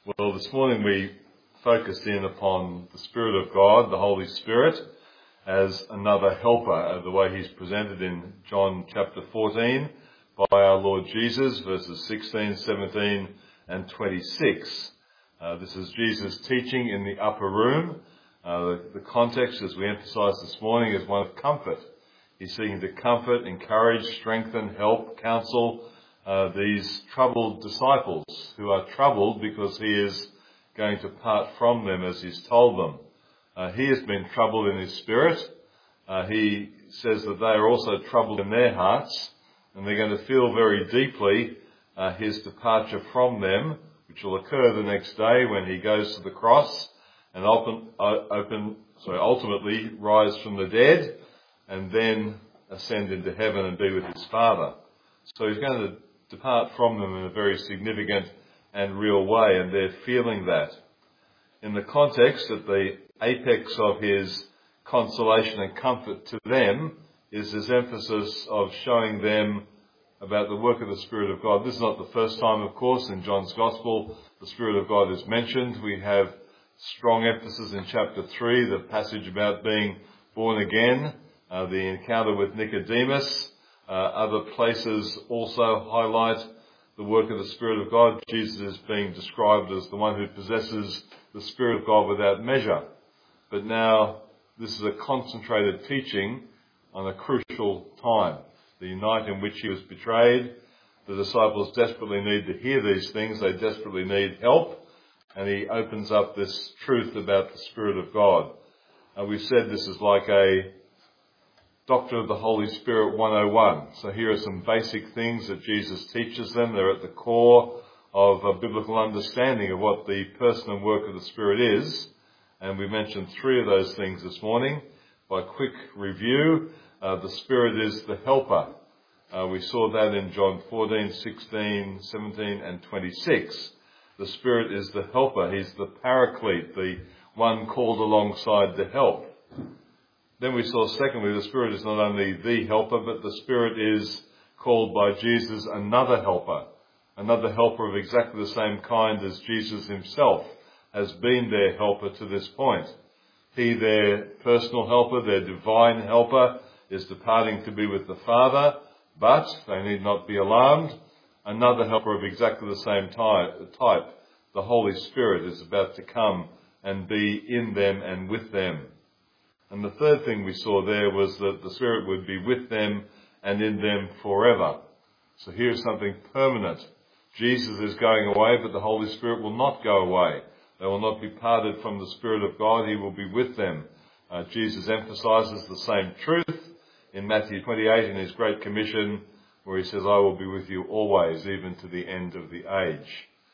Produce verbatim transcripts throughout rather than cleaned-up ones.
Well, this morning we focused in upon the Spirit of God, the Holy Spirit, as another helper, the way he's presented in John chapter fourteen by our Lord Jesus, verses sixteen, seventeen and twenty-six. Uh, this is Jesus teaching in the upper room. Uh, the, the context, as we emphasised this morning, is one of comfort. He's seeking to comfort, encourage, strengthen, help, counsel uh, these troubled disciples who are troubled because he is going to part from them as he's told them. Uh, he has been troubled in his spirit. Uh, he says that they are also troubled in their hearts, and they're going to feel very deeply uh, his departure from them, which will occur the next day when he goes to the cross and open, uh, open, sorry, ultimately rise from the dead and then ascend into heaven and be with his Father. So he's going to depart from them in a very significant and real way, and they're feeling that. In the context, at the apex of his consolation and comfort to them is his emphasis of showing them about the work of the Spirit of God. This is not the first time, of course, in John's Gospel the Spirit of God is mentioned. We have strong emphasis in chapter three, the passage about being born again, uh, the encounter with Nicodemus. Uh, other places also highlight the work of the Spirit of God. Jesus is being described as the one who possesses the Spirit of God without measure. But now this is a concentrated teaching on a crucial time, the night in which he was betrayed. The disciples desperately need to hear these things. They desperately need help. And he opens up this truth about the Spirit of God. Uh, we've said this is like a Doctrine of the Holy Spirit one oh one. So here are some basic things that Jesus teaches them. They're at the core of a biblical understanding of what the person and work of the Spirit is. And we mentioned three of those things this morning. By quick review, uh, the Spirit is the helper. Uh, we saw that in John fourteen, sixteen, seventeen and twenty-six. The Spirit is the helper. He's the paraclete, the one called alongside to help. Then we saw, secondly, the Spirit is not only the helper, but the Spirit is called by Jesus another helper, another helper of exactly the same kind as Jesus himself has been their helper to this point. He, their personal helper, their divine helper, is departing to be with the Father, but they need not be alarmed. Another helper of exactly the same type, the Holy Spirit, is about to come and be in them and with them. And the third thing we saw there was that the Spirit would be with them and in them forever. So here's something permanent. Jesus is going away, but the Holy Spirit will not go away. They will not be parted from the Spirit of God. He will be with them. Uh, Jesus emphasizes the same truth in Matthew twenty-eight in his Great Commission, where he says, I will be with you always, even to the end of the age.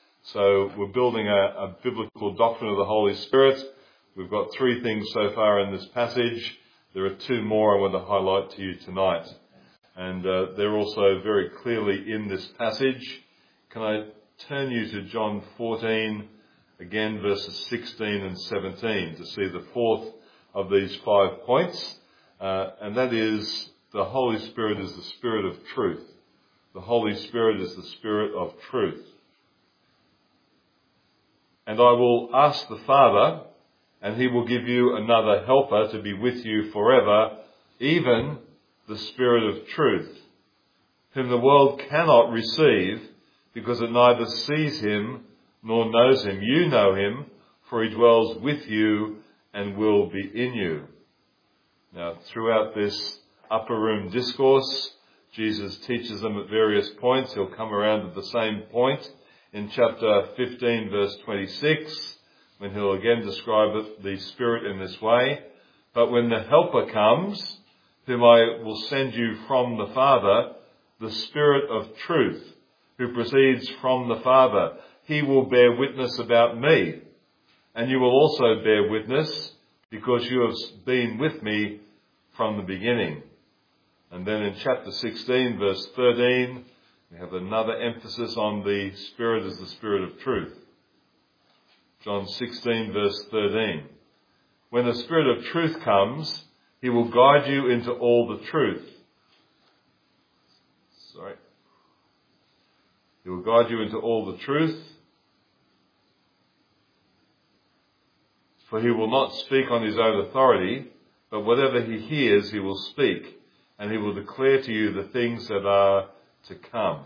So we're building a, a biblical doctrine of the Holy Spirit. We've got three things so far in this passage. There are two more I want to highlight to you tonight. And uh, they're also very clearly in this passage. Can I turn you to John fourteen, again verses sixteen and seventeen, to see the fourth of these five points. Uh, and that is, the Holy Spirit is the Spirit of truth. The Holy Spirit is the Spirit of truth. And I will ask the Father, and he will give you another helper to be with you forever, even the Spirit of truth, whom the world cannot receive, because it neither sees him nor knows him. You know him, for he dwells with you and will be in you. Now, throughout this upper room discourse, Jesus teaches them at various points. He'll come around at the same point in chapter fifteen, verse twenty-six, when he'll again describe the Spirit in this way. But when the Helper comes, whom I will send you from the Father, the Spirit of truth, who proceeds from the Father, he will bear witness about me. And you will also bear witness, because you have been with me from the beginning. And then in chapter sixteen, verse thirteen, we have another emphasis on the Spirit as the Spirit of truth. John sixteen, verse thirteen. When the Spirit of truth comes, he will guide you into all the truth. Sorry. He will guide you into all the truth. For he will not speak on his own authority, but whatever he hears he will speak, and he will declare to you the things that are to come.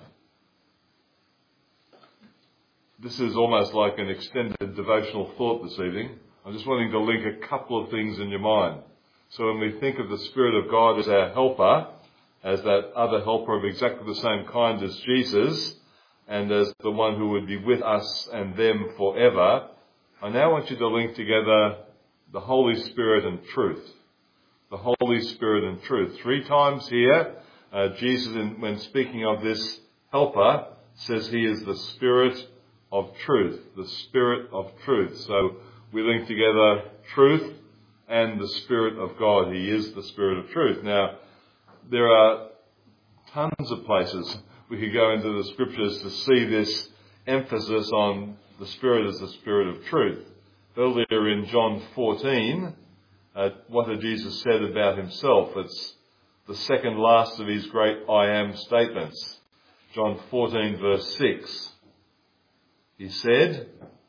This is almost like an extended devotional thought this evening. I'm just wanting to link a couple of things in your mind. So when we think of the Spirit of God as our helper, as that other helper of exactly the same kind as Jesus, and as the one who would be with us and them forever, I now want you to link together the Holy Spirit and truth. The Holy Spirit and truth. Three times here, uh, Jesus, in, when speaking of this helper, says he is the Spirit of truth. The Spirit of truth. So we link together truth and the Spirit of God. He is the Spirit of truth. Now, there are tons of places we could go into the Scriptures to see this emphasis on the Spirit as the Spirit of truth. Earlier in John fourteen, uh, what had Jesus said about himself? It's the second last of his great I am statements. John fourteen verse six. He said,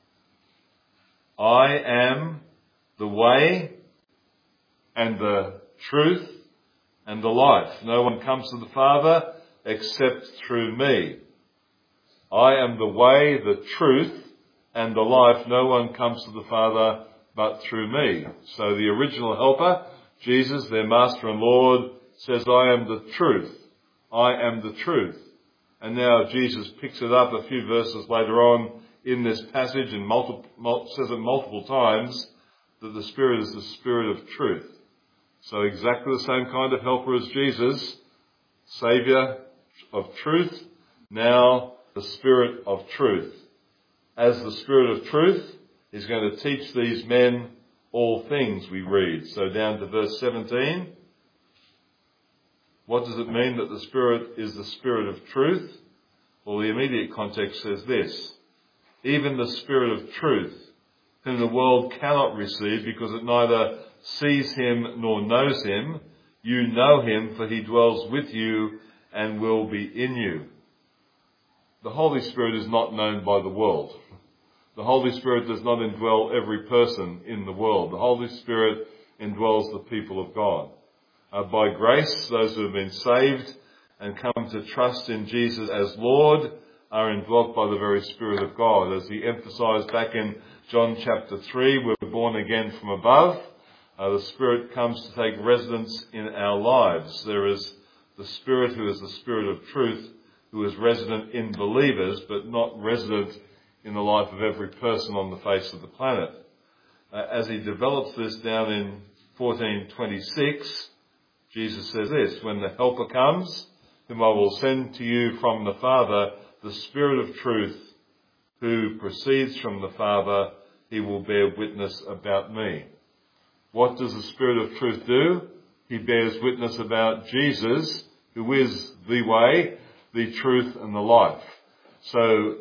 I am the way and the truth and the life. No one comes to the Father except through me. I am the way, the truth, and the life. No one comes to the Father but through me. So the original helper, Jesus, their Master and Lord, says, I am the truth. I am the truth. And now Jesus picks it up a few verses later on in this passage and multiple, says it multiple times that the Spirit is the Spirit of truth. So exactly the same kind of helper as Jesus, Saviour of truth, now the Spirit of truth. As the Spirit of truth, he's going to teach these men all things, we read. So down to verse seventeen. What does it mean that the Spirit is the Spirit of truth? Well, the immediate context says this. Even the Spirit of truth, whom the world cannot receive because it neither sees him nor knows him, you know him, for he dwells with you and will be in you. The Holy Spirit is not known by the world. The Holy Spirit does not indwell every person in the world. The Holy Spirit indwells the people of God. Uh, by grace, those who have been saved and come to trust in Jesus as Lord are indwelt by the very Spirit of God. As he emphasised back in John chapter three, we're born again from above. Uh, the Spirit comes to take residence in our lives. There is the Spirit who is the Spirit of truth, who is resident in believers, but not resident in the life of every person on the face of the planet. Uh, as he develops this down in fourteen twenty-six, Jesus says this, when the Helper comes, whom I will send to you from the Father, the Spirit of truth, who proceeds from the Father, he will bear witness about me. What does the Spirit of truth do? He bears witness about Jesus, who is the way, the truth, and the life. So,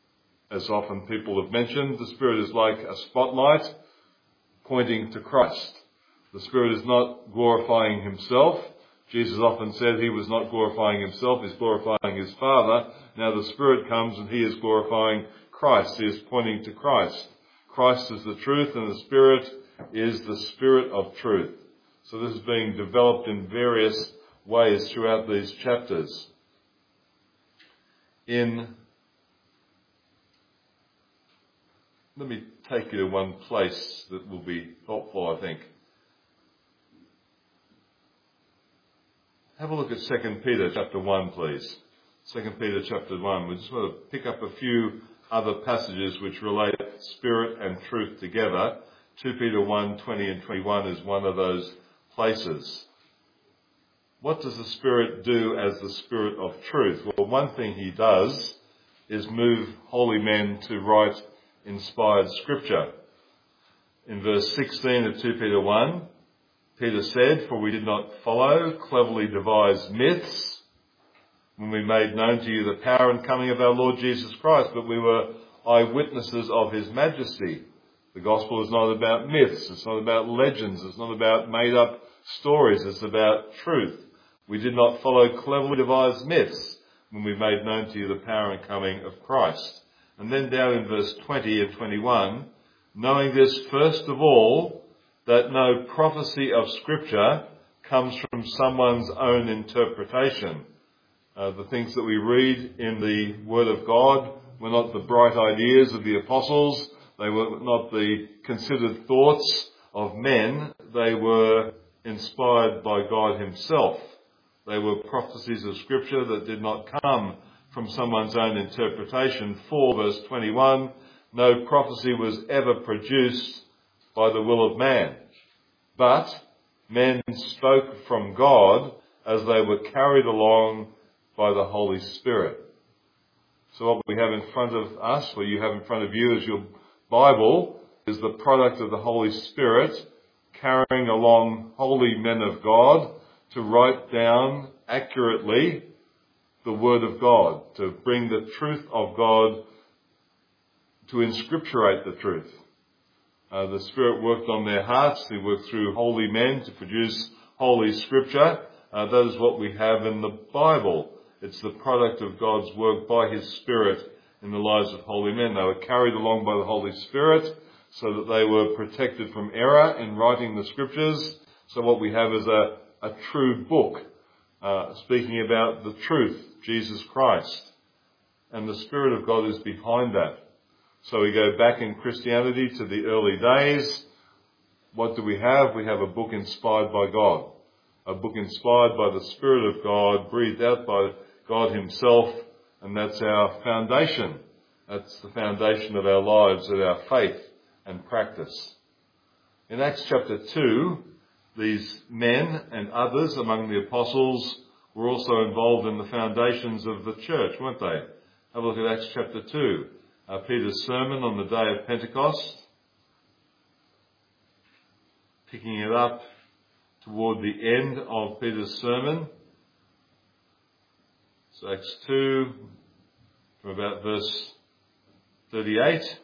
as often people have mentioned, the Spirit is like a spotlight pointing to Christ. The Spirit is not glorifying himself. Jesus often said he was not glorifying himself, he's glorifying his Father. Now the Spirit comes and he is glorifying Christ. He is pointing to Christ. Christ is the truth and the Spirit is the Spirit of truth. So this is being developed in various ways throughout these chapters. In, let me take you to one place that will be helpful, I think. Have a look at Second Peter chapter one, please. Second Peter chapter one. We just want to pick up a few other passages which relate Spirit and truth together. Second Peter one, twenty and twenty-one is one of those places. What does the Spirit do as the Spirit of truth? Well, one thing he does is move holy men to write inspired scripture. In verse sixteen of Second Peter one, Peter said, for we did not follow cleverly devised myths when we made known to you the power and coming of our Lord Jesus Christ, but we were eyewitnesses of his majesty. The gospel is not about myths, it's not about legends, it's not about made up stories, it's about truth. We did not follow cleverly devised myths when we made known to you the power and coming of Christ. And then down in verse twenty and twenty-one, knowing this first of all, that no prophecy of Scripture comes from someone's own interpretation. Uh, the things that we read in the Word of God were not the bright ideas of the apostles. They were not the considered thoughts of men. They were inspired by God himself. They were prophecies of Scripture that did not come from someone's own interpretation. For, verse twenty-one, no prophecy was ever produced by the will of man, but men spoke from God as they were carried along by the Holy Spirit. So what we have in front of us, what you have in front of you as your Bible, is the product of the Holy Spirit carrying along holy men of God to write down accurately the Word of God, to bring the truth of God, to inscripturate the truth. Uh, the Spirit worked on their hearts. He worked through holy men to produce holy Scripture. Uh, that is what we have in the Bible. It's the product of God's work by His Spirit in the lives of holy men. They were carried along by the Holy Spirit so that they were protected from error in writing the Scriptures. So what we have is a, a true book, uh, speaking about the truth, Jesus Christ. And the Spirit of God is behind that. So we go back in Christianity to the early days. What do we have? We have a book inspired by God. A book inspired by the Spirit of God, breathed out by God himself, and that's our foundation. That's the foundation of our lives, of our faith and practice. In Acts chapter two, these men and others among the apostles were also involved in the foundations of the church, weren't they? Have a look at Acts chapter two. Uh, Peter's sermon on the day of Pentecost, picking it up toward the end of Peter's sermon. So Acts two, from about verse thirty-eight.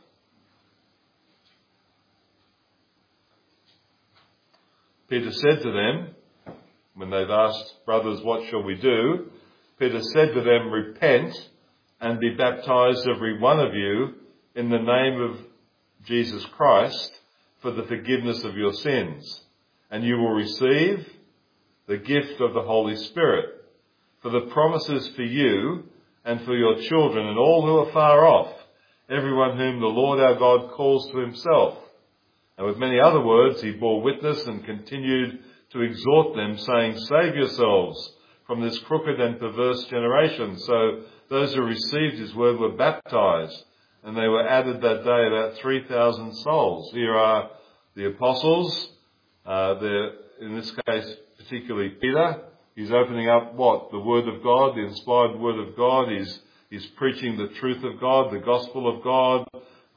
Peter said to them, when they've asked, brothers, what shall we do? Peter said to them, repent and be baptized, every one of you, in the name of Jesus Christ, for the forgiveness of your sins. And you will receive the gift of the Holy Spirit. For the promises for you and for your children and all who are far off, everyone whom the Lord our God calls to himself. And with many other words he bore witness and continued to exhort them, saying, save yourselves from this crooked and perverse generation. So those who received his word were baptized, and they were added that day about three thousand souls. Here are the apostles, uh, in this case particularly Peter. He's opening up what? The Word of God, the inspired Word of God. He's, he's preaching the truth of God, the gospel of God,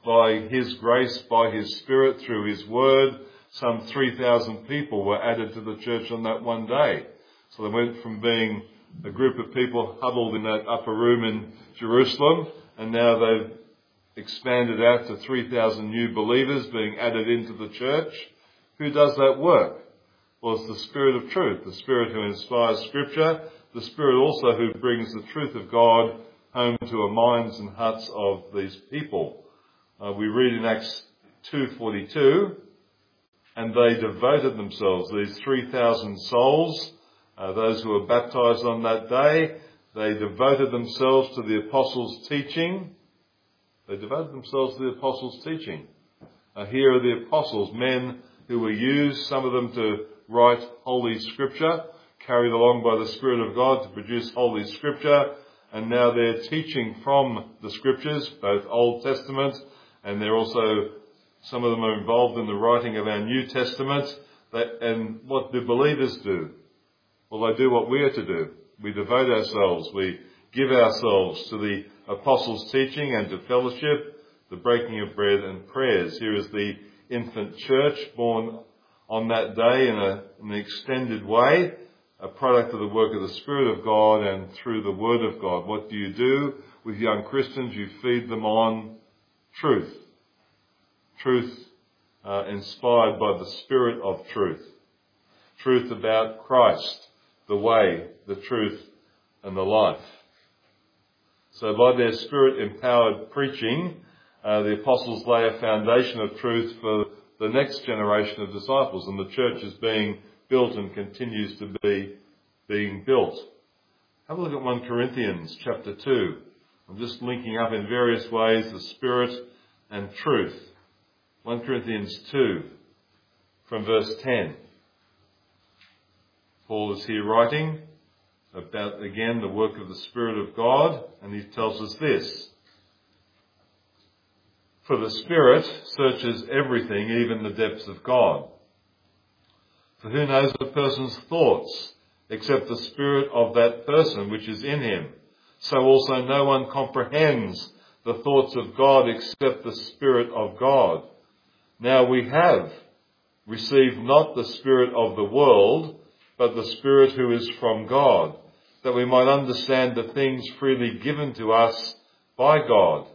by his grace, by his Spirit, through his Word. Some three thousand people were added to the church on that one day. So they went from being a group of people huddled in that upper room in Jerusalem, and now they've expanded out to three thousand new believers being added into the church. Who does that work? Well, it's the Spirit of truth, the Spirit who inspires Scripture, the Spirit also who brings the truth of God home to the minds and hearts of these people. Uh, we read in Acts two forty-two, and they devoted themselves, these three thousand souls, uh, those who were baptized on that day, they devoted themselves to the apostles' teaching. They devoted themselves to the apostles' teaching. Uh, here are the apostles, men who were used, some of them to write Holy Scripture, carried along by the Spirit of God to produce Holy Scripture, and now they're teaching from the Scriptures, both Old Testament, and they're also, some of them are involved in the writing of our New Testament. They, and what do believers do? Well, they do what we are to do. We devote ourselves, we give ourselves to the apostles' teaching and to fellowship, the breaking of bread and prayers. Here is the infant church born on that day in, a, in an extended way, a product of the work of the Spirit of God and through the Word of God. What do you do with young Christians? You feed them on truth. Truth uh, inspired by the Spirit of truth. Truth about Christ, the way, the truth, and the life. So by their Spirit-empowered preaching, uh, the apostles lay a foundation of truth for the next generation of disciples, and the church is being built and continues to be being built. Have a look at First Corinthians chapter two. I'm just linking up in various ways the Spirit and truth. First Corinthians two, from verse ten. Paul is here writing about, again, the work of the Spirit of God, and he tells us this. For the Spirit searches everything, even the depths of God. For who knows a person's thoughts, except the spirit of that person which is in him? So also no one comprehends the thoughts of God except the Spirit of God. Now we have received not the spirit of the world, but the Spirit who is from God, that we might understand the things freely given to us by God.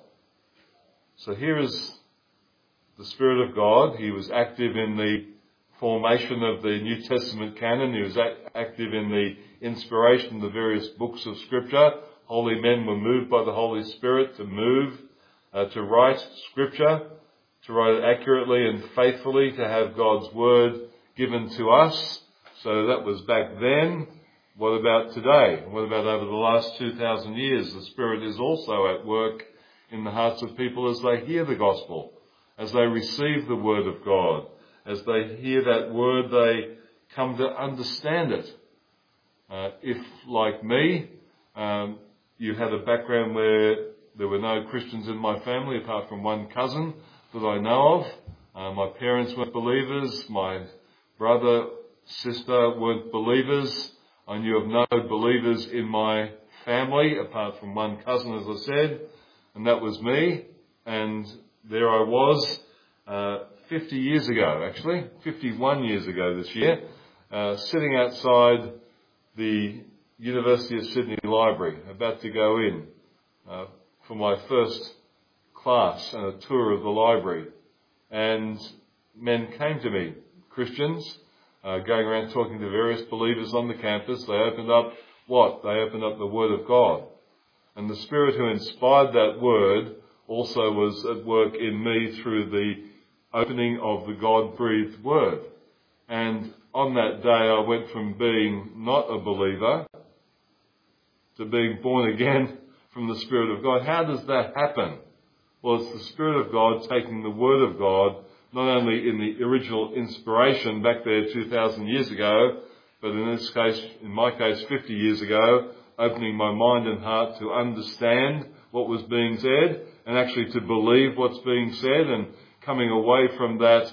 So here is the Spirit of God. He was active in the formation of the New Testament canon. He was active in the inspiration of the various books of Scripture. Holy men were moved by the Holy Spirit to move, uh, to write Scripture, to write it accurately and faithfully, to have God's Word given to us. So that was back then. What about today? What about over the last two thousand years? The Spirit is also at work in the hearts of people as they hear the gospel, as they receive the Word of God. As they hear that Word, they come to understand it. Uh, if, like me, um, you had a background where there were no Christians in my family apart from one cousin that I know of. Uh, my parents weren't believers. My brother, sister weren't believers. I knew of no believers in my family apart from one cousin, as I said, and that was me. And there I was, uh, fifty years ago, actually, fifty-one years ago this year, uh, sitting outside the University of Sydney Library, about to go in uh, for my first class and a tour of the library. And men came to me, Christians, uh, going around talking to various believers on the campus. They opened up what? They opened up the Word of God. And the Spirit who inspired that Word also was at work in me through the opening of the God-breathed Word. And on that day I went from being not a believer to being born again from the Spirit of God. How does that happen? Well, it's the Spirit of God taking the Word of God, not only in the original inspiration back there two thousand years ago, but in this case, in my case, fifty years ago, opening my mind and heart to understand what was being said and actually to believe what's being said, and coming away from that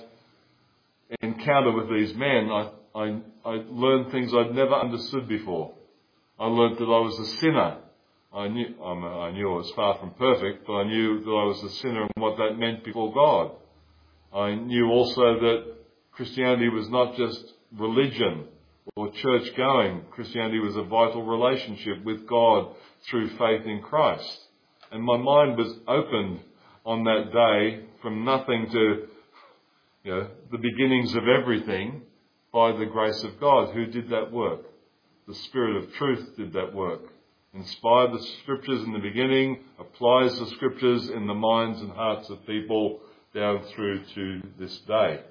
encounter with these men, I, I, I learned things I'd never understood before. I learned that I was a sinner. I knew, I knew I was far from perfect, but I knew that I was a sinner and what that meant before God. I knew also that Christianity was not just religion or church going. Christianity was a vital relationship with God through faith in Christ. And my mind was opened on that day from nothing to, you know, the beginnings of everything by the grace of God. Who did that work? The Spirit of truth did that work. Inspired the Scriptures in the beginning, applies the Scriptures in the minds and hearts of people down through to this day.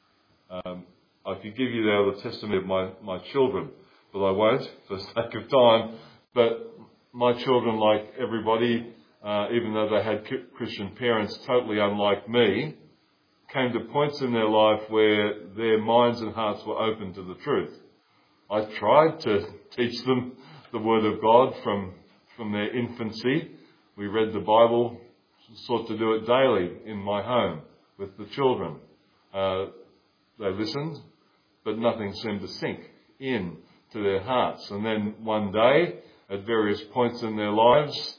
Um, I could give you now the testimony of my, my children, but I won't for the sake of time. But my children, like everybody, uh, even though they had Christian parents totally unlike me, came to points in their life where their minds and hearts were open to the truth. I tried to teach them the Word of God from, from their infancy. We read the Bible, sought to do it daily in my home with the children. Uh, they listened, but nothing seemed to sink in to their hearts. And then one day, at various points in their lives,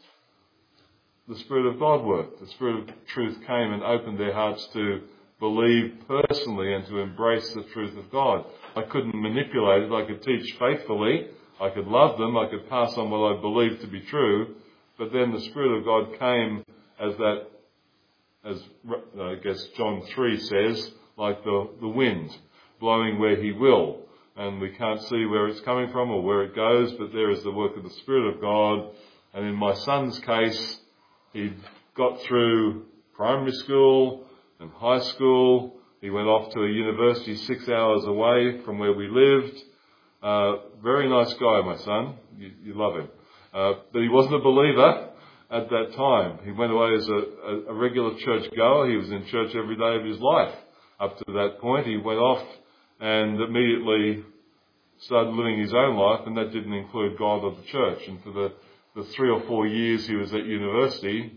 the Spirit of God worked. The Spirit of truth came and opened their hearts to believe personally and to embrace the truth of God. I couldn't manipulate it. I could teach faithfully. I could love them. I could pass on what I believed to be true. But then the Spirit of God came as that, as I guess John three says, like the, the wind, blowing where he will. And we can't see where it's coming from or where it goes, but there is the work of the Spirit of God. And in my son's case, he got through primary school and high school. He went off to a university six hours away from where we lived. Uh, very nice guy, my son. You, you love him. Uh, but he wasn't a believer at that time. He went away as a, a, a regular church goer. He was in church every day of his life. Up to that point, he went off and immediately started living his own life, and that didn't include God or the church. And for the, the three or four years he was at university,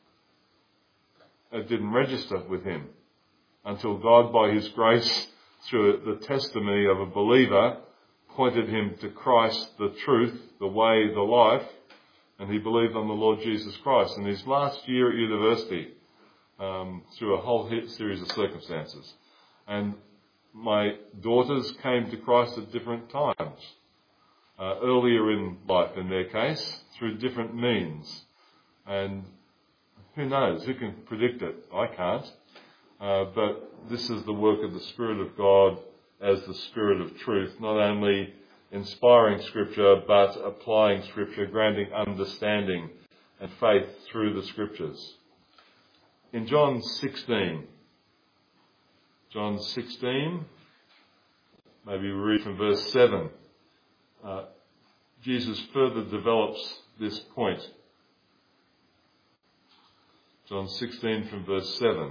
it didn't register with him until God, by his grace, through the testimony of a believer, pointed him to Christ, the truth, the way, the life, and he believed on the Lord Jesus Christ. In his last year at university, um, through a whole series of circumstances. And my daughters came to Christ at different times, uh, earlier in life in their case, through different means. And who knows? Who can predict it? I can't. Uh, but this is the work of the Spirit of God as the Spirit of truth, not only inspiring Scripture, but applying Scripture, granting understanding and faith through the Scriptures. In John sixteen, John sixteen, maybe we read from verse seven, uh, Jesus further develops this point. John sixteen from verse seven.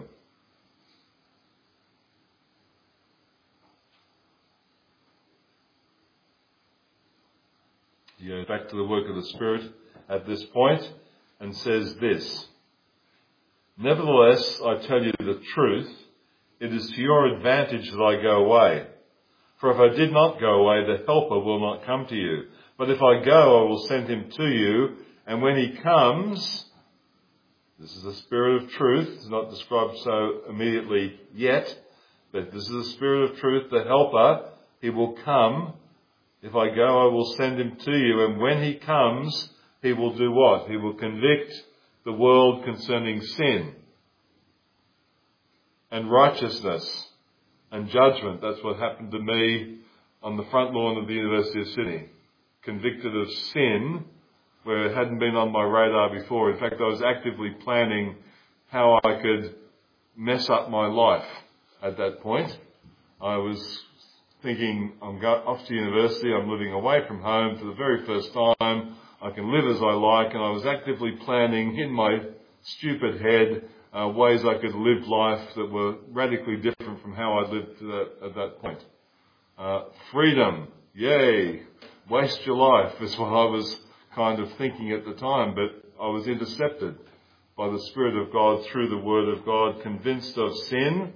He goes back to the work of the Spirit at this point and says this: "Nevertheless, I tell you the truth, it is to your advantage that I go away. For if I did not go away, the Helper will not come to you. But if I go, I will send him to you. And when he comes," this is the Spirit of truth, it's not described so immediately yet, but this is the Spirit of truth, the Helper, he will come. If I go, I will send him to you. And when he comes, he will do what? He will convict the world concerning sin and righteousness and judgment. That's what happened to me on the front lawn of the University of Sydney. Convicted of sin where it hadn't been on my radar before. In fact, I was actively planning how I could mess up my life at that point. I was thinking, I'm go- off to university, I'm living away from home for the very first time, I can live as I like, and I was actively planning in my stupid head uh, ways I could live life that were radically different from how I lived to that, at that point. Uh, freedom, yay, waste your life is what I was kind of thinking at the time, but I was intercepted by the Spirit of God through the Word of God, convinced of sin,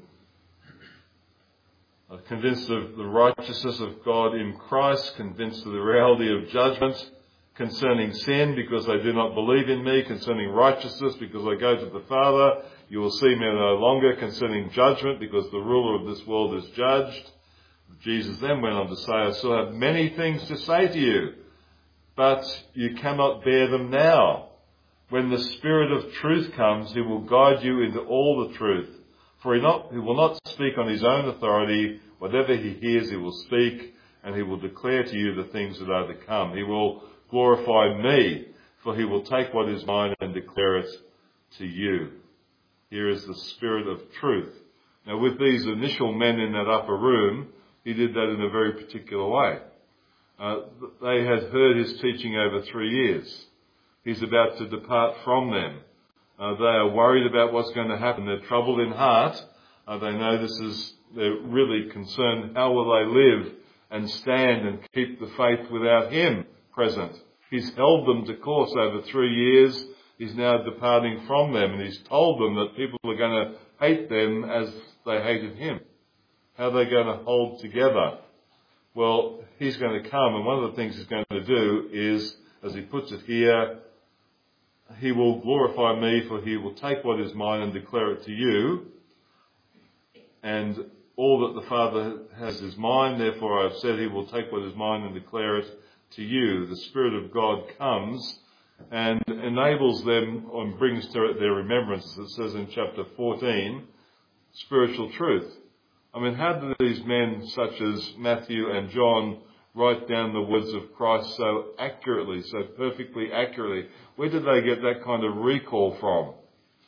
convinced of the righteousness of God in Christ, convinced of the reality of judgment concerning sin because they do not believe in me, concerning righteousness because I go to the Father, you will see me no longer, concerning judgment because the ruler of this world is judged. Jesus then went on to say, I still have many things to say to you, but you cannot bear them now. When the Spirit of truth comes, he will guide you into all the truth. For he, not, he will not speak on his own authority. Whatever he hears, he will speak, and he will declare to you the things that are to come. He will glorify me, for he will take what is mine and declare it to you. Here is the Spirit of truth. Now, with these initial men in that upper room, he did that in a very particular way. Uh, they had heard his teaching over three years. He's about to depart from them. Uh, they are worried about what's going to happen. They're troubled in heart. Uh, they know this is, they're really concerned, how will they live and stand and keep the faith without him present? He's held them to course over three years. He's now departing from them, and he's told them that people are going to hate them as they hated him. How are they going to hold together? Well, he's going to come, and one of the things he's going to do is, as he puts it here, he will glorify me, for he will take what is mine and declare it to you. And all that the Father has is mine, therefore I have said he will take what is mine and declare it to you. The Spirit of God comes and enables them and brings to their remembrance, as it says in chapter fourteen, spiritual truth. I mean, how do these men such as Matthew and John write down the words of Christ so accurately, so perfectly accurately? Where did they get that kind of recall from?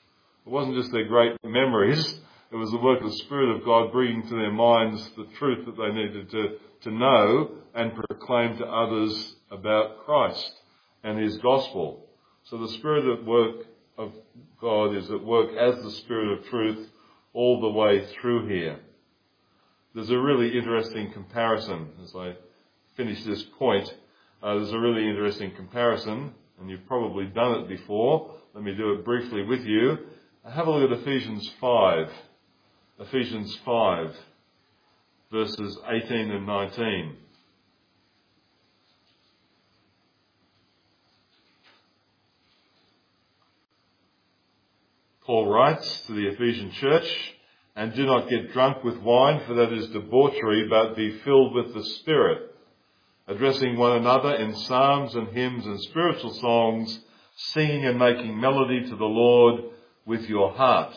It wasn't just their great memories. It was the work of the Spirit of God bringing to their minds the truth that they needed to, to know and proclaim to others about Christ and his gospel. So the Spirit at work of God is at work as the Spirit of truth all the way through here. There's a really interesting comparison as I finish this point. Uh, there's a really interesting comparison, and you've probably done it before. Let me do it briefly with you. Have a look at Ephesians five. Ephesians five, verses eighteen and nineteen. Paul writes to the Ephesian church, "And do not get drunk with wine, for that is debauchery, but be filled with the Spirit, addressing one another in psalms and hymns and spiritual songs, singing and making melody to the Lord with your heart."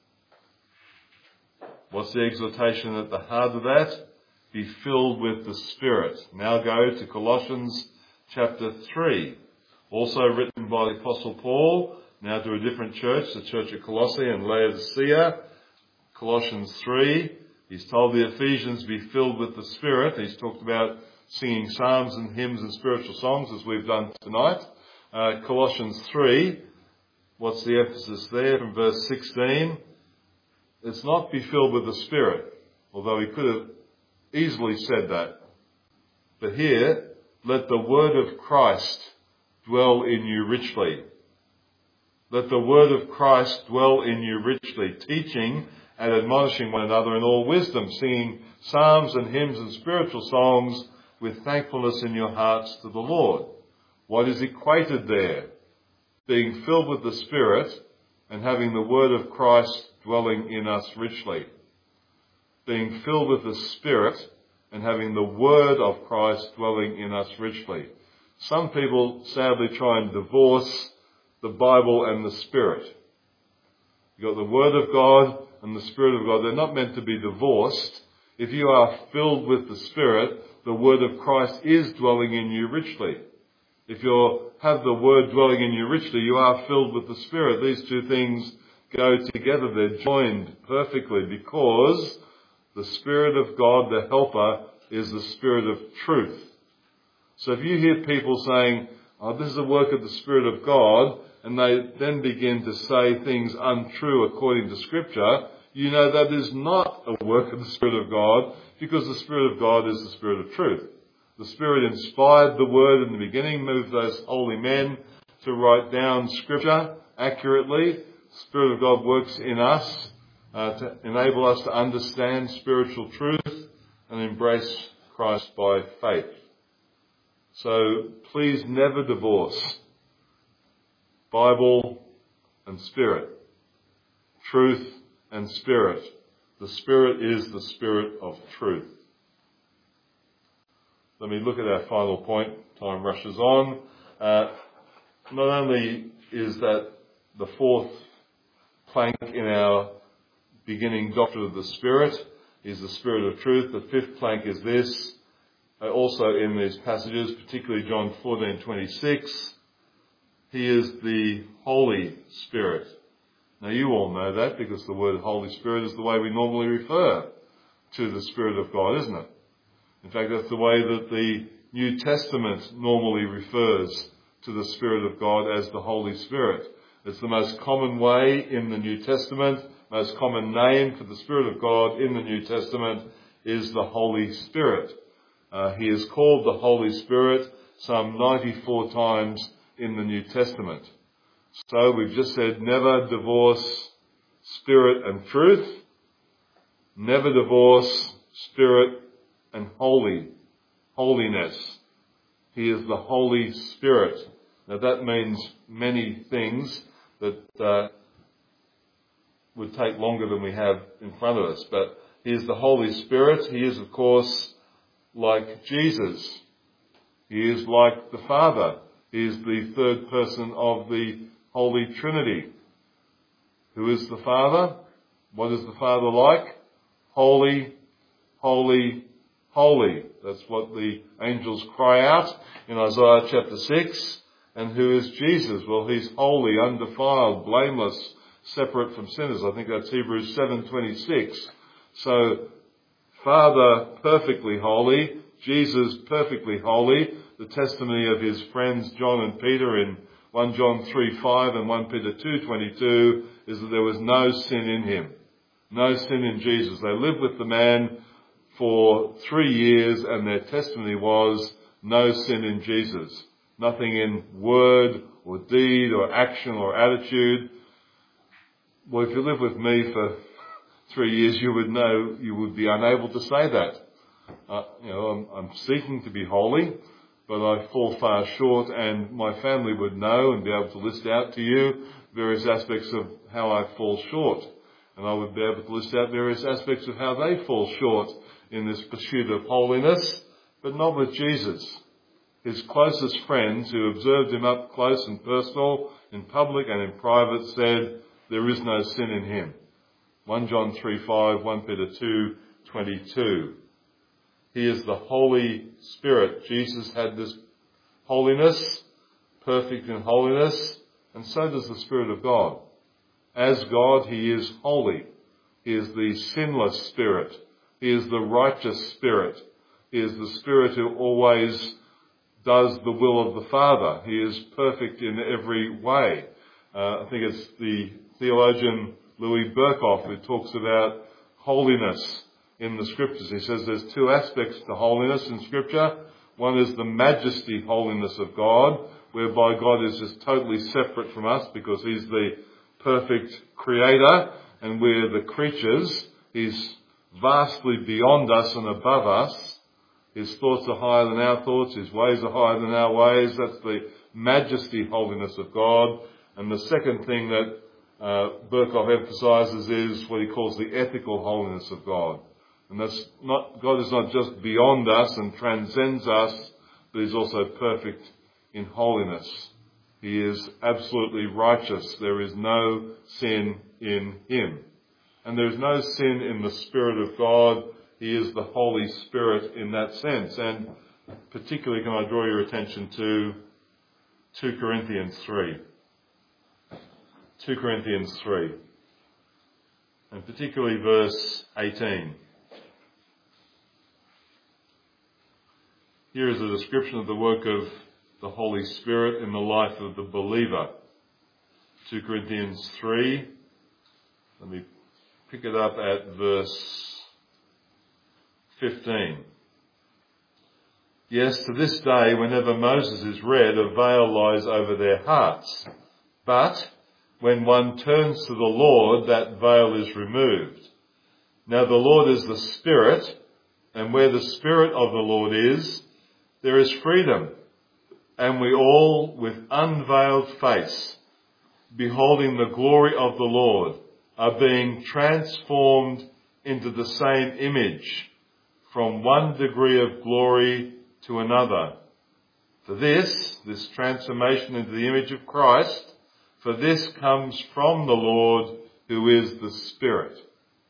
What's the exhortation at the heart of that? Be filled with the Spirit. Now go to Colossians chapter three, also written by the Apostle Paul, now to a different church, the church of Colossae and Laodicea. Colossians three, he's told the Ephesians be filled with the Spirit. He's talked about singing psalms and hymns and spiritual songs as we've done tonight. Uh, Colossians three, what's the emphasis there from verse sixteen? It's not be filled with the Spirit, although he could have easily said that. But here, let the word of Christ dwell in you richly. Let the word of Christ dwell in you richly, teaching and admonishing one another in all wisdom, singing psalms and hymns and spiritual songs with thankfulness in your hearts to the Lord. What is equated there? Being filled with the Spirit and having the word of Christ dwelling in us richly. Being filled with the Spirit and having the word of Christ dwelling in us richly. Some people sadly try and divorce the Bible and the Spirit. You've got the word of God and the Spirit of God. They're not meant to be divorced. If you are filled with the Spirit, the word of Christ is dwelling in you richly. If you have the word dwelling in you richly, you are filled with the Spirit. These two things go together. They're joined perfectly because the Spirit of God, the Helper, is the Spirit of truth. So if you hear people saying, "Oh, this is the work of the Spirit of God," and they then begin to say things untrue according to Scripture, you know that is not a work of the Spirit of God, because the Spirit of God is the Spirit of truth. The Spirit inspired the Word in the beginning, moved those holy men to write down Scripture accurately. The Spirit of God works in us uh, to enable us to understand spiritual truth and embrace Christ by faith. So please never divorce Bible and Spirit, truth and Spirit. The Spirit is the Spirit of truth. Let me look at our final point. Time rushes on. Uh, not only is that the fourth plank in our beginning doctrine of the Spirit, is the Spirit of truth. The fifth plank is this. Uh, also in these passages, particularly John fourteen twenty-six, he is the Holy Spirit. Now you all know that because the word Holy Spirit is the way we normally refer to the Spirit of God, isn't it? In fact, that's the way that the New Testament normally refers to the Spirit of God as the Holy Spirit. It's the most common way in the New Testament, most common name for the Spirit of God in the New Testament is the Holy Spirit. Uh, he is called the Holy Spirit some ninety-four times in the New Testament. So we've just said never divorce Spirit and truth, never divorce Spirit and holy, holiness. He is the Holy Spirit. Now that means many things that uh, would take longer than we have in front of us. But he is the Holy Spirit. He is, of course, like Jesus. He is like the Father. He is the third person of the Holy Trinity. Who is the Father? What is the Father like? Holy, holy, holy. That's what the angels cry out in Isaiah chapter six. And who is Jesus? Well, he's holy, undefiled, blameless, separate from sinners. I think that's Hebrews seven twenty-six. So, Father perfectly holy, Jesus perfectly holy, the testimony of his friends John and Peter in First John three five and First Peter two twenty-two is that there was no sin in him. No sin in Jesus. They lived with the man for three years and their testimony was no sin in Jesus. Nothing in word or deed or action or attitude. Well, if you live with me for three years, you would know, you would be unable to say that. Uh, you know, I'm, I'm seeking to be holy, but I fall far short, and my family would know and be able to list out to you various aspects of how I fall short. And I would be able to list out various aspects of how they fall short in this pursuit of holiness, but not with Jesus. His closest friends, who observed him up close and personal, in public and in private, said, there is no sin in him. First John three five, First Peter two twenty-two. He is the Holy Spirit. Jesus had this holiness, perfect in holiness, and so does the Spirit of God. As God, he is holy. He is the sinless Spirit. He is the righteous Spirit. He is the Spirit who always does the will of the Father. He is perfect in every way. Uh, I think it's the theologian Louis Berkhoff who talks about holiness in the Scriptures. He says there's two aspects to holiness in Scripture. One is the majesty holiness of God, whereby God is just totally separate from us because he's the perfect creator and we're the creatures. He's vastly beyond us and above us. His thoughts are higher than our thoughts. His ways are higher than our ways. That's the majesty holiness of God. And the second thing that uh, Berkhoff emphasizes is what he calls the ethical holiness of God. And that's not, God is not just beyond us and transcends us, but he's also perfect in holiness. He is absolutely righteous. There is no sin in him. And there is no sin in the Spirit of God. He is the Holy Spirit in that sense. And particularly can I draw your attention to Second Corinthians three. Second Corinthians three. And particularly verse eighteen. Here is a description of the work of the Holy Spirit in the life of the believer. Second Corinthians three. Let me pick it up at verse fifteen. Yes, to this day, whenever Moses is read, a veil lies over their hearts. But when one turns to the Lord, that veil is removed. Now the Lord is the Spirit, and where the Spirit of the Lord is, there is freedom. And we all, with unveiled face, beholding the glory of the Lord, are being transformed into the same image, from one degree of glory to another. For this, this transformation into the image of Christ, for this comes from the Lord, who is the Spirit.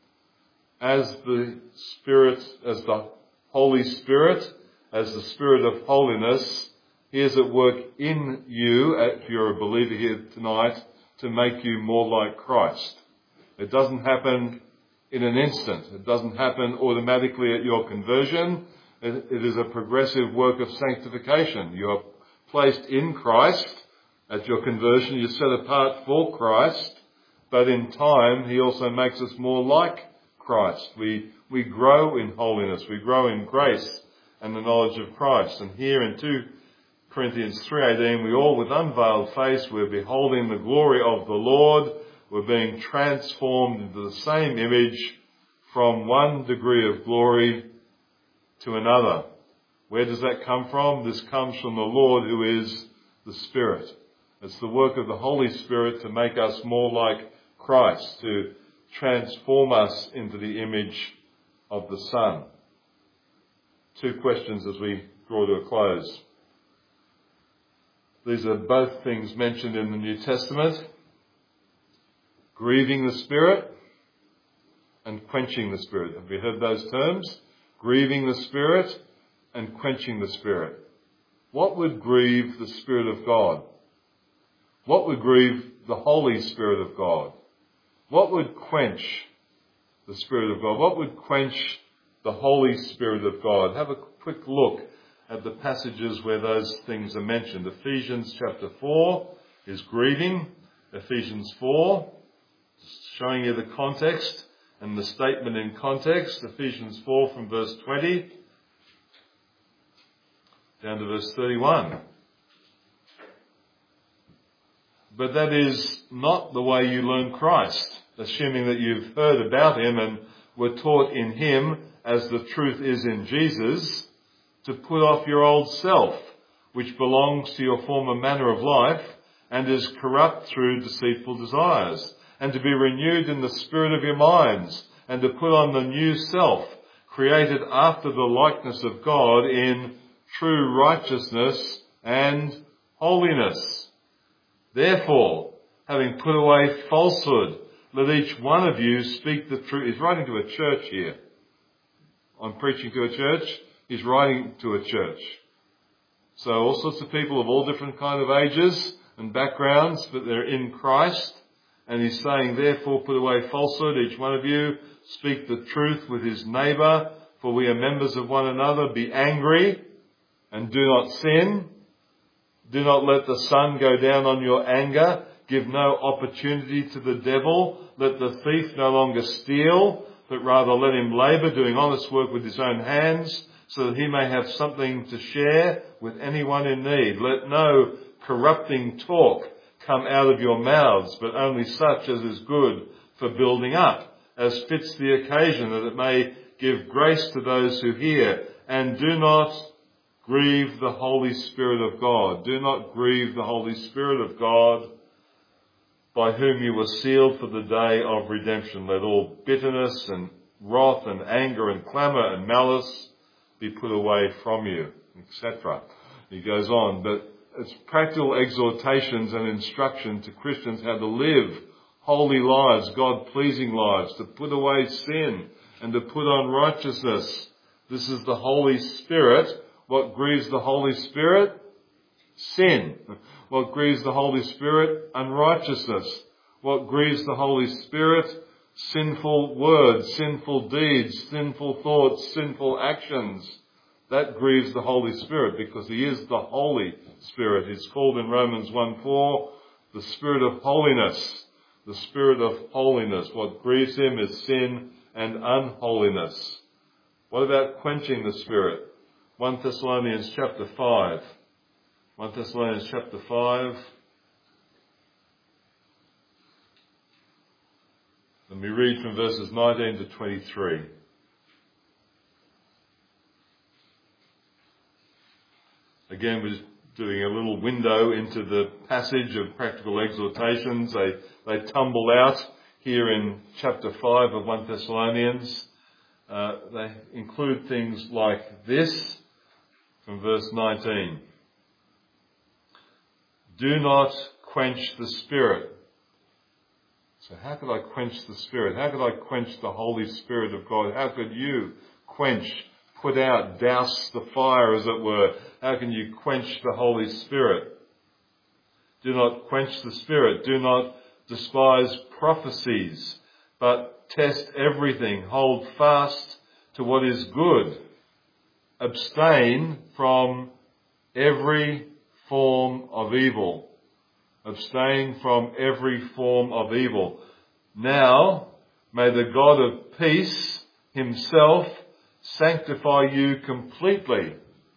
As the Spirit, as the Holy Spirit, as the Spirit of holiness, he is at work in you, if you're a believer here tonight, to make you more like Christ. It doesn't happen in an instant. It doesn't happen automatically at your conversion. It, it is a progressive work of sanctification. You are placed in Christ at your conversion. You're set apart for Christ. But in time, he also makes us more like Christ. We, we grow in holiness. We grow in grace and the knowledge of Christ. And here in Second Corinthians three eighteen, we all with unveiled face, we're beholding the glory of the Lord. We're being transformed into the same image from one degree of glory to another. Where does that come from? This comes from the Lord, who is the Spirit. It's the work of the Holy Spirit to make us more like Christ, to transform us into the image of the Son. Two questions as we draw to a close. These are both things mentioned in the New Testament. Grieving the Spirit and quenching the Spirit. Have you heard those terms? Grieving the Spirit and quenching the Spirit. What would grieve the Spirit of God? What would grieve the Holy Spirit of God? What would quench the Spirit of God? What would quench the Holy Spirit of God? Have a quick look at the passages where those things are mentioned. Ephesians chapter four is grieving. Ephesians four, showing you the context and the statement in context. Ephesians four from verse twenty down to verse thirty-one. But that is not the way you learn Christ, assuming that you've heard about him and were taught in him as the truth is in Jesus, to put off your old self, which belongs to your former manner of life and is corrupt through deceitful desires, and to be renewed in the spirit of your minds, and to put on the new self, created after the likeness of God in true righteousness and holiness. Therefore, having put away falsehood, let each one of you speak the truth. He's writing to a church here. I'm preaching to a church. He's writing to a church. So all sorts of people of all different kind of ages and backgrounds, but they're in Christ. And he's saying, therefore, put away falsehood. Each one of you speak the truth with his neighbour, for we are members of one another. Be angry and do not sin. Do not let the sun go down on your anger. Give no opportunity to the devil. Let the thief no longer steal, but rather let him labour, doing honest work with his own hands, so that he may have something to share with anyone in need. Let no corrupting talk come out of your mouths, but only such as is good for building up, as fits the occasion, that it may give grace to those who hear. And do not grieve the Holy Spirit of God. Do not grieve the Holy Spirit of God, by whom you were sealed for the day of redemption. Let all bitterness and wrath and anger and clamour and malice be put away from you, et cetera. He goes on, but it's practical exhortations and instruction to Christians how to live holy lives, God-pleasing lives, to put away sin and to put on righteousness. This is the Holy Spirit. What grieves the Holy Spirit? Sin. What grieves the Holy Spirit? Unrighteousness. What grieves the Holy Spirit? Sinful words, sinful deeds, sinful thoughts, sinful actions. That grieves the Holy Spirit, because he is the Holy Spirit. He's called in Romans one four the Spirit of holiness. The Spirit of holiness. What grieves him is sin and unholiness. What about quenching the Spirit? First Thessalonians chapter five. First Thessalonians chapter five. Let me read from verses nineteen to twenty-three. Again, we're just doing a little window into the passage of practical exhortations. They, they tumble out here in chapter five of First Thessalonians. Uh, they include things like this from verse nineteen. Do not quench the Spirit. So how could I quench the Spirit? How could I quench the Holy Spirit of God? How could you quench, put out, douse the fire, as it were? How can you quench the Holy Spirit? Do not quench the Spirit. Do not despise prophecies, but test everything. Hold fast to what is good. Abstain from every form of evil. Abstain from every form of evil. Now, may the God of peace himself sanctify you completely,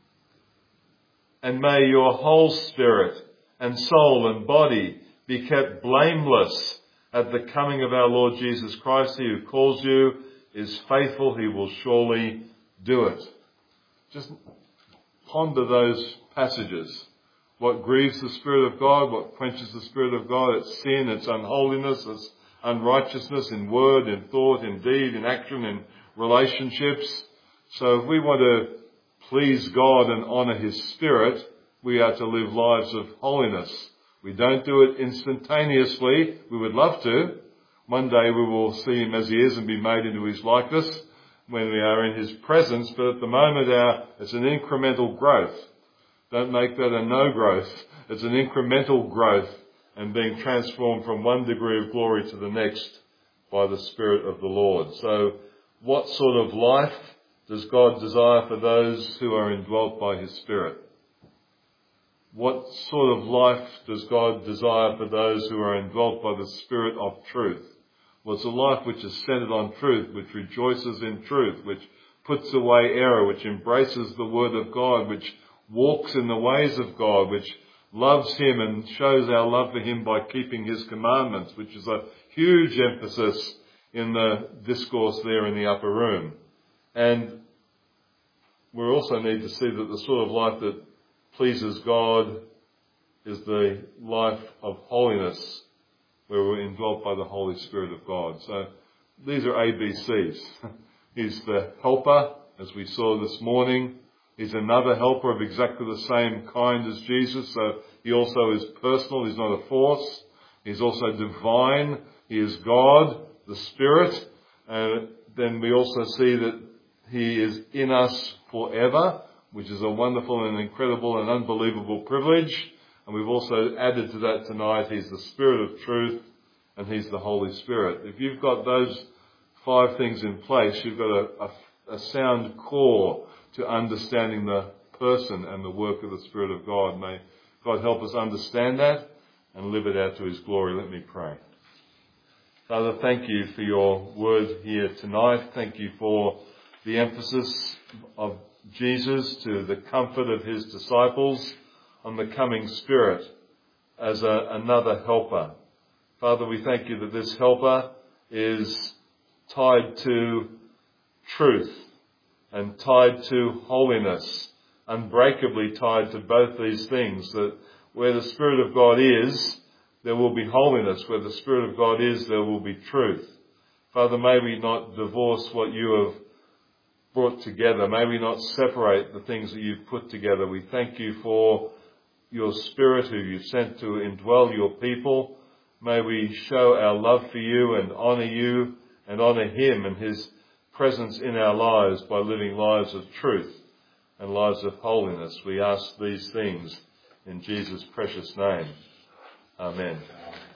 and may your whole spirit and soul and body be kept blameless at the coming of our Lord Jesus Christ. He who calls you is faithful. He will surely do it. Just ponder those passages. What grieves the Spirit of God? What quenches the Spirit of God? It's sin, it's unholiness, it's unrighteousness in word, in thought, in deed, in action, in relationships. So if we want to please God and honour his Spirit, we are to live lives of holiness. We don't do it instantaneously. We would love to. One day we will see him as he is and be made into his likeness when we are in his presence. But at the moment, our, it's an incremental growth. Don't make that a no growth. It's an incremental growth and being transformed from one degree of glory to the next by the Spirit of the Lord. So what sort of life does God desire for those who are indwelt by his Spirit? What sort of life does God desire for those who are indwelt by the Spirit of truth? Well, it's a life which is centered on truth, which rejoices in truth, which puts away error, which embraces the Word of God, which walks in the ways of God, which loves him and shows our love for him by keeping his commandments, which is a huge emphasis in the discourse there in the upper room. And we also need to see that the sort of life that pleases God is the life of holiness, where we're indwelt by the Holy Spirit of God. So these are A B Cs. He's the helper, as we saw this morning. He's another helper of exactly the same kind as Jesus. So he also is personal. He's not a force. He's also divine. He is God, the Spirit. And then we also see that he is in us forever, which is a wonderful and incredible and unbelievable privilege. And we've also added to that tonight, he's the Spirit of truth and he's the Holy Spirit. If you've got those five things in place, you've got a, a, a sound core to understanding the person and the work of the Spirit of God. May God help us understand that and live it out to his glory. Let me pray. Father, thank you for your word here tonight. Thank you for the emphasis of Jesus to the comfort of his disciples on the coming Spirit as a, another helper. Father, we thank you that this helper is tied to truth and tied to holiness, unbreakably tied to both these things, that where the Spirit of God is, there will be holiness. Where the Spirit of God is, there will be truth. Father, may we not divorce what you have brought together. May we not separate the things that you've put together. We thank you for your Spirit who you've sent to indwell your people. May we show our love for you and honour you and honour him and his presence in our lives by living lives of truth and lives of holiness. We ask these things in Jesus' precious name. Amen.